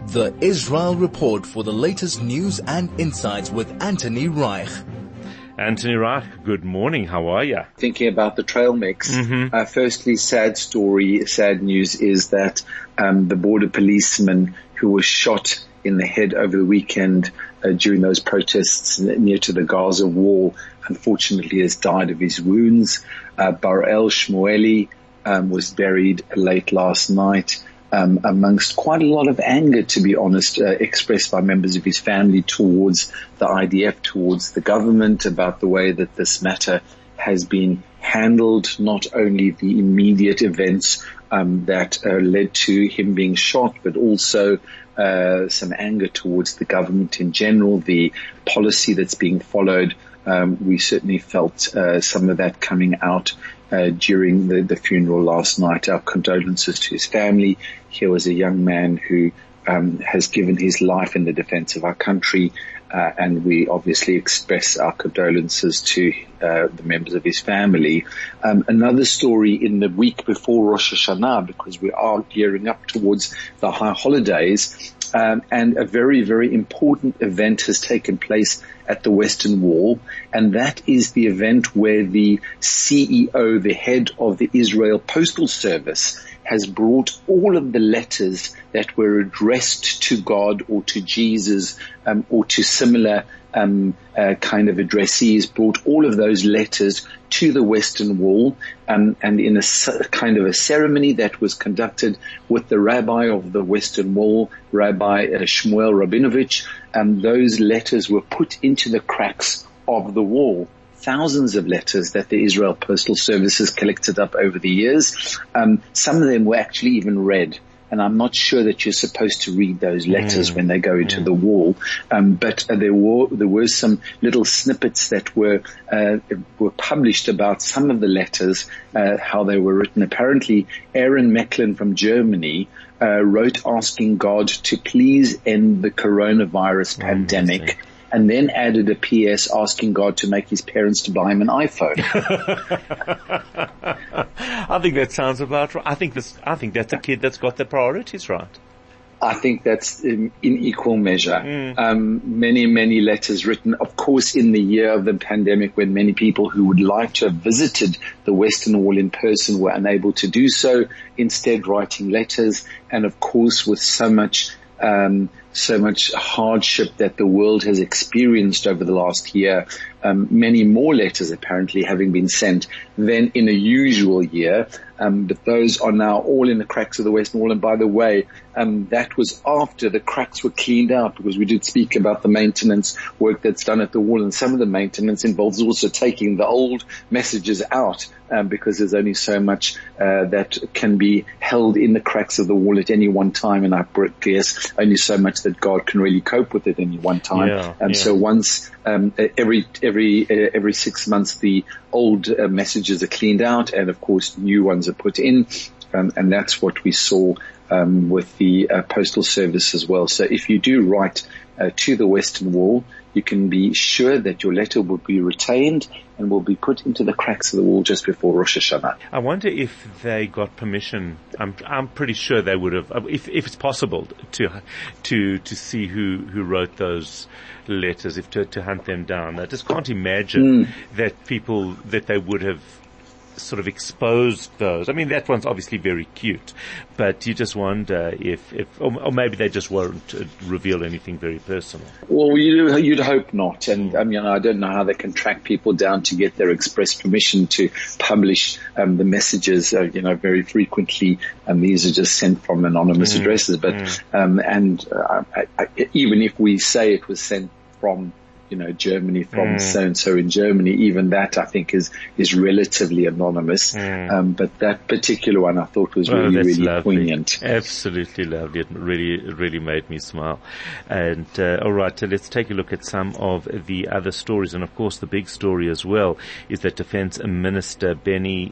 The Israel Report for the latest news and insights with Anthony Reich. Anthony Reich, good morning. How are you? Thinking about the trail mix. Firstly, sad news is that the border policeman who was shot in the head over the weekend during those protests near to the Gaza wall, unfortunately has died of his wounds. Baral Shmueli was buried late last night. Amongst quite a lot of anger, to be honest, expressed by members of his family towards the IDF, towards the government, about the way that this matter has been handled, not only the immediate events that led to him being shot, but also some anger towards the government in general, the policy that's being followed. We certainly felt some of that coming out during the funeral last night. Our condolences to his family. Here was a young man who has given his life in the defense of our country, and we obviously express our condolences to the members of his family. Another story in the week before Rosh Hashanah, because we are gearing up towards the high holidays, and a very, very important event has taken place at the Western Wall, and that is the event where the CEO, the head of the Israel Postal Service, has brought all of the letters that were addressed to God or to Jesus or to similar kind of addressees, brought all of those letters to the Western Wall, and in a kind of a ceremony that was conducted with the rabbi of the Western Wall, Rabbi Shmuel Rabinovich, those letters were put into the cracks of the wall. Thousands of letters that the Israel Postal Service has collected up over the years. Some of them were actually even read. And I'm not sure that you're supposed to read those letters when they go into the wall. But there were some little snippets that were published about some of the letters, how they were written. Apparently, Aaron Mecklin from Germany wrote asking God to please end the coronavirus pandemic. And then added a PS asking God to make his parents to buy him an iPhone. I think that sounds about right. I think that's a kid that's got the priorities right. I think that's in equal measure. Many, many letters written, of course, in the year of the pandemic, when many people who would like to have visited the Western Wall in person were unable to do so, instead writing letters, and of course with so much hardship that the world has experienced over the last year, many more letters apparently having been sent than in a usual year. But those are now all in the cracks of the Western Wall. And by the way, that was after the cracks were cleaned out, because we did speak about the maintenance work that's done at the wall, and some of the maintenance involves also taking the old messages out, because there's only so much that can be held in the cracks of the wall at any one time, and I guess only so much that God can really cope with at any one time. So once every 6 months the old messages are cleaned out, and of course new ones are put in, and that's what we saw with the Postal Service as well. So if you do write to the Western Wall, you can be sure that your letter will be retained and will be put into the cracks of the wall just before Rosh Hashanah. I wonder if they got permission. I'm pretty sure they would have, if it's possible to see who wrote those letters, to hunt them down. I just can't imagine that they would have sort of exposed those. I mean, that one's obviously very cute, but you just wonder or maybe they just won't reveal anything very personal. Well, you'd hope not. And I mean, I don't know how they can track people down to get their express permission to publish the messages. Very frequently, these are just sent from anonymous addresses. But even if we say it was sent from Germany, from so-and-so in Germany, even that I think is relatively anonymous. But that particular one I thought was really poignant. Absolutely lovely. It really made me smile. And, alright, so let's take a look at some of the other stories. And of course the big story as well is that Defense Minister Benny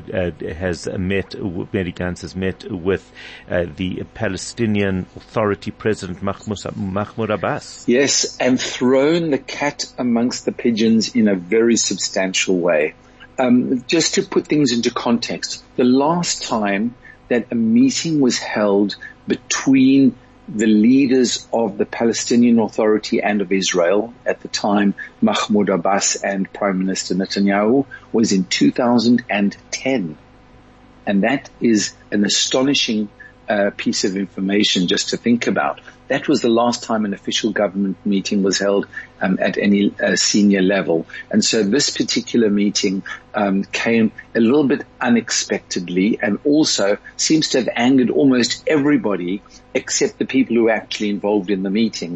Gantz has met with the Palestinian Authority President Mahmoud Abbas. Yes, and thrown the cat amongst the pigeons in a very substantial way. Just to put things into context, the last time that a meeting was held between the leaders of the Palestinian Authority and of Israel at the time, Mahmoud Abbas and Prime Minister Netanyahu, was in 2010. And that is an astonishing piece of information just to think about. That was the last time an official government meeting was held at any senior level. And so this particular meeting came a little bit unexpectedly and also seems to have angered almost everybody except the people who were actually involved in the meeting.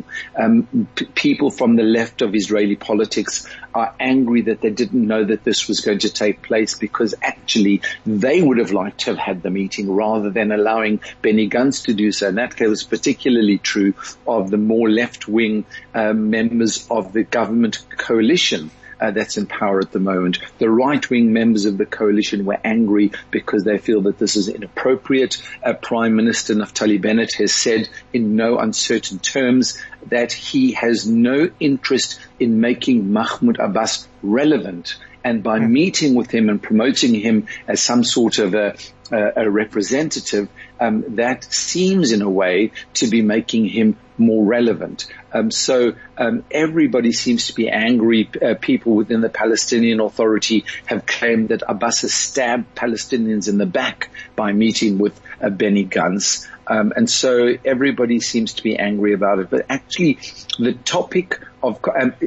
People from the left of Israeli politics are angry that they didn't know that this was going to take place because actually they would have liked to have had the meeting rather than allowing Benny Gantz to do so. And that was particularly true of the more left-wing members of the government coalition that's in power at the moment. The right-wing members of the coalition were angry because they feel that this is inappropriate. Prime Minister Naftali Bennett has said in no uncertain terms that he has no interest in making Mahmoud Abbas relevant. And by meeting with him and promoting him as some sort of a representative, that seems in a way to be making him more relevant. So everybody seems to be angry. People within the Palestinian Authority have claimed that Abbas has stabbed Palestinians in the back by meeting with Benny Gantz. And so everybody seems to be angry about it. But actually, the topic of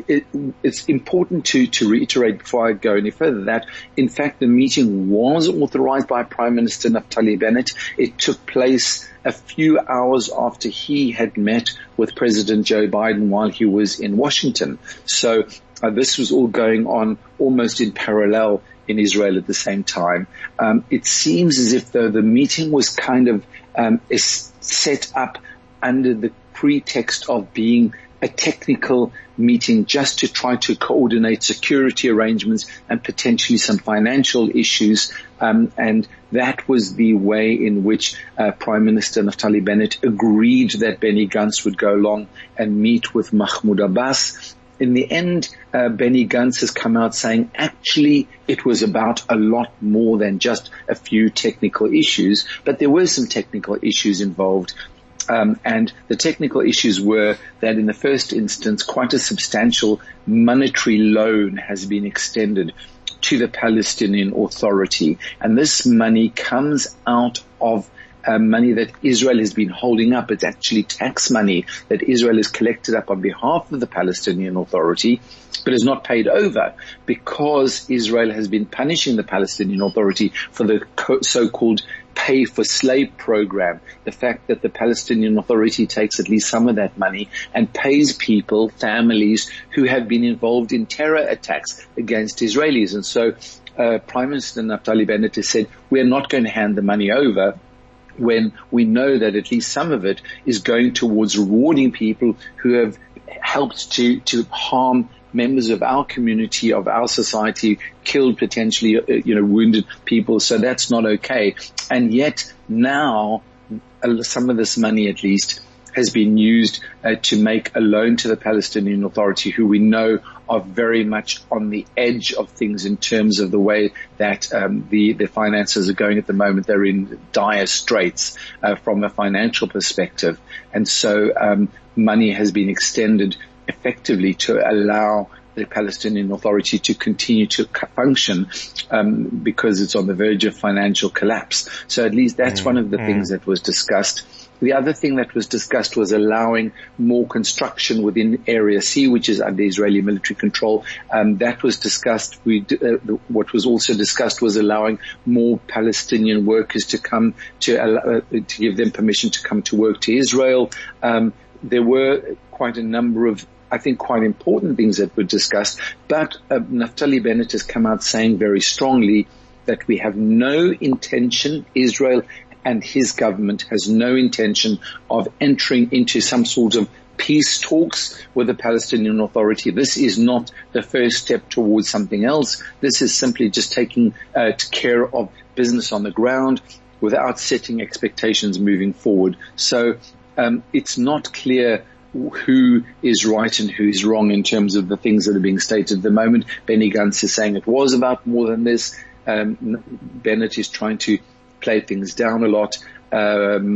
it's important to reiterate before I go any further that, in fact, the meeting was authorized by Prime Minister Naftali Bennett. It took place a few hours after he had met with President Joe Biden while he was in Washington. So this was all going on almost in parallel in Israel at the same time. It seems as if though the meeting was kind of is set up under the pretext of being a technical meeting just to try to coordinate security arrangements and potentially some financial issues. And that was the way in which Prime Minister Naftali Bennett agreed that Benny Gantz would go along and meet with Mahmoud Abbas. In the end, Benny Gantz has come out saying actually it was about a lot more than just a few technical issues, but there were some technical issues involved. And the technical issues were that in the first instance, quite a substantial monetary loan has been extended to the Palestinian Authority. And this money comes out of money that Israel has been holding up. It's actually tax money that Israel has collected up on behalf of the Palestinian Authority, but is not paid over because Israel has been punishing the Palestinian Authority for the so-called pay for slave program. The fact that the Palestinian Authority takes at least some of that money and pays people, families who have been involved in terror attacks against Israelis. And so Prime Minister Naftali Bennett has said, we're not going to hand the money over when we know that at least some of it is going towards rewarding people who have helped to harm members of our community, of our society, killed potentially, wounded people. So that's not okay. And yet now some of this money at least has been used to make a loan to the Palestinian Authority, who we know are very much on the edge of things in terms of the way that the finances are going at the moment. They're in dire straits from a financial perspective. And so money has been extended effectively to allow the Palestinian Authority to continue to function because it's on the verge of financial collapse. So at least that's one of the things that was discussed. The other thing that was discussed was allowing more construction within Area C, which is under Israeli military control. That was discussed. What was also discussed was allowing more Palestinian workers to come to give them permission to come to work to Israel. There were quite a number of, I think, quite important things that were discussed. But Naftali Bennett has come out saying very strongly that we have no intention, Israel and his government has no intention of entering into some sort of peace talks with the Palestinian Authority. This is not the first step towards something else. This is simply just taking care of business on the ground without setting expectations moving forward. So it's not clear who is right and who is wrong in terms of the things that are being stated at the moment. Benny Gantz is saying it was about more than this. Bennett is trying to play things down a lot.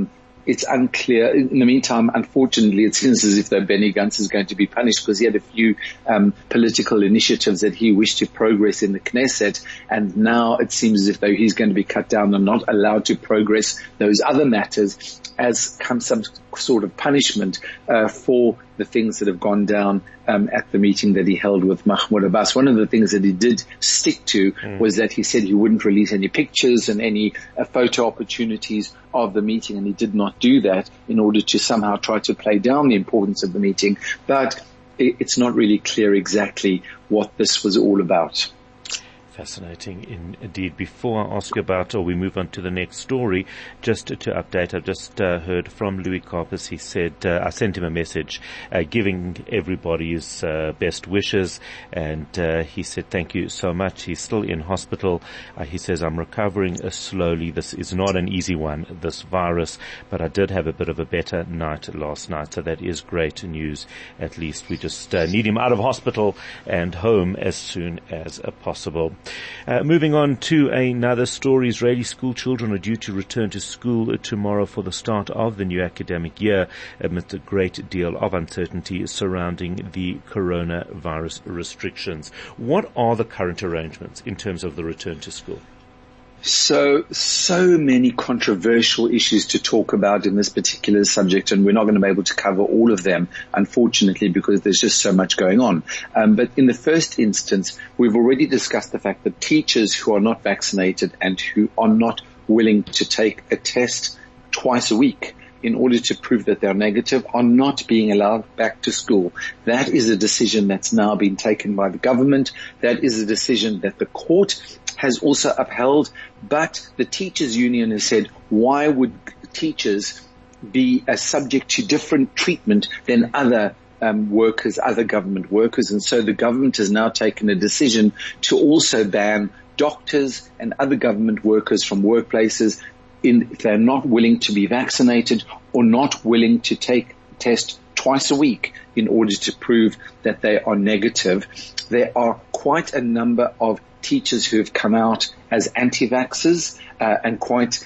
It's unclear. In the meantime, unfortunately, it seems as if though Benny Gantz is going to be punished because he had a few political initiatives that he wished to progress in the Knesset, and now it seems as if though he's going to be cut down and not allowed to progress those other matters as some sort of punishment for the things that have gone down at the meeting that he held with Mahmoud Abbas. One of the things that he did stick to was that he said he wouldn't release any pictures and any photo opportunities of the meeting, and he did not do that in order to somehow try to play down the importance of the meeting. But it's not really clear exactly what this was all about. Fascinating indeed. Before I ask you about, or we move on to the next story, just to update, I've just heard from Louis Karpus. He said, I sent him a message giving everybody his best wishes, and he said thank you so much. He's still in hospital. He says, I'm recovering slowly. This is not an easy one, this virus, but I did have a bit of a better night last night, so that is great news. At least we just need him out of hospital and home as soon as possible. Moving on to another story. Israeli school children are due to return to school tomorrow for the start of the new academic year amidst a great deal of uncertainty surrounding the coronavirus restrictions. What are the current arrangements in terms of the return to school? So many controversial issues to talk about in this particular subject, and we're not going to be able to cover all of them, unfortunately, because there's just so much going on. But in the first instance, we've already discussed the fact that teachers who are not vaccinated and who are not willing to take a test twice a week in order to prove that they're negative are not being allowed back to school. That is a decision that's now been taken by the government. That is a decision that the court has also upheld, but the teachers union has said, why would teachers be subject to different treatment than other workers, other government workers? And so the government has now taken a decision to also ban doctors and other government workers from workplaces if they're not willing to be vaccinated or not willing to take a test twice a week in order to prove that they are negative. There are quite a number of teachers who have come out as anti-vaxxers and quite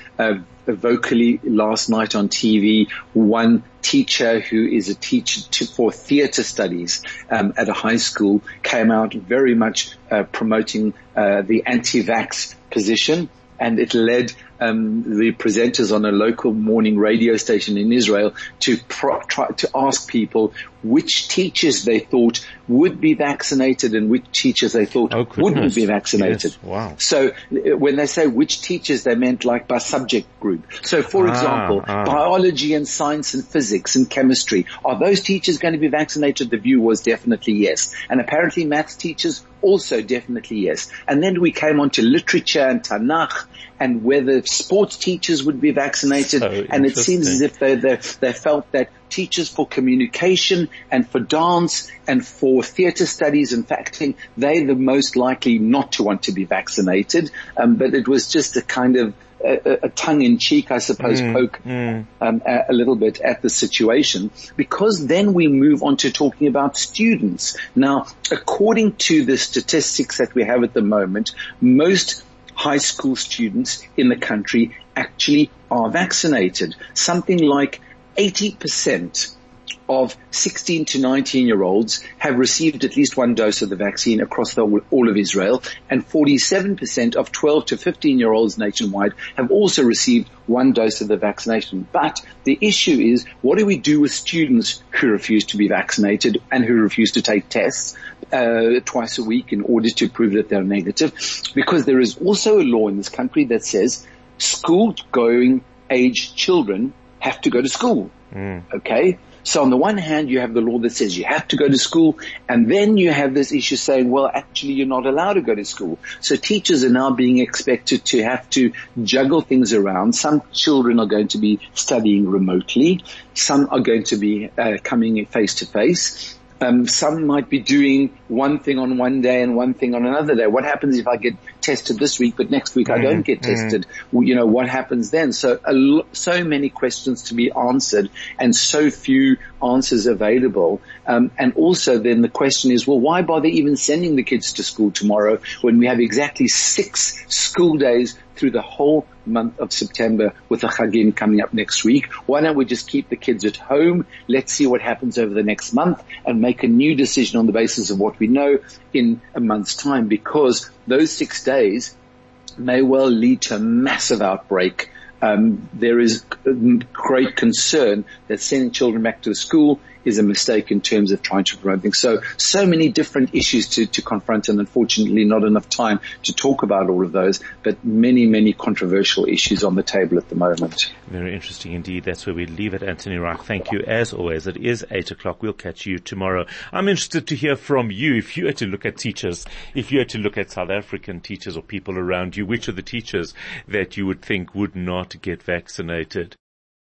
vocally last night on TV. One teacher who is a teacher for theatre studies at a high school came out very much promoting the anti-vax position, and it led the presenters on a local morning radio station in Israel to try to ask people which teachers they thought would be vaccinated and which teachers they thought wouldn't be vaccinated. Yes. Wow. So when they say which teachers, they meant like by subject group. So for example, biology and science and physics and chemistry, are those teachers going to be vaccinated? The view was definitely yes. And apparently maths teachers also definitely yes. And then we came on to literature and Tanakh and whether sports teachers would be vaccinated. And it seems as if they felt that teachers for communication and for dance and for theatre studies and acting, they're the most likely not to want to be vaccinated. But it was just a kind of a tongue-in-cheek, I suppose, poke a little bit at the situation, because then we move on to talking about students. Now, according to the statistics that we have at the moment, most high school students in the country actually are vaccinated. Something like 80% of 16 to 19-year-olds have received at least one dose of the vaccine across all of Israel, and 47% of 12 to 15-year-olds nationwide have also received one dose of the vaccination. But the issue is, what do we do with students who refuse to be vaccinated and who refuse to take tests twice a week in order to prove that they're negative? Because there is also a law in this country that says school-going age children have to go to school. Okay? So on the one hand, you have the law that says you have to go to school, and then you have this issue saying, well, actually, you're not allowed to go to school. So teachers are now being expected to have to juggle things around. Some children are going to be studying remotely. Some are going to be coming face to face. Some might be doing one thing on one day and one thing on another day. What happens if I get tested this week, but next week I don't get tested. What happens then? So so many questions to be answered and so few answers available. And also then the question is, well, why bother even sending the kids to school tomorrow when we have exactly 6 school days through the whole month of September with the Chagim coming up next week? Why don't we just keep the kids at home? Let's see what happens over the next month and make a new decision on the basis of what we know in a month's time, because those 6 days may well lead to a massive outbreak. There is great concern that sending children back to the school is a mistake in terms of trying to promote things. So many different issues to confront, and unfortunately not enough time to talk about all of those, but many controversial issues on the table at the moment. Very interesting indeed. That's where we leave it. Anthony Reich, thank you as always. It is 8:00. We'll catch you tomorrow. I'm interested to hear from you. If you had to look at teachers, if you had to look at South African teachers or people around you, which are the teachers that you would think would not get vaccinated?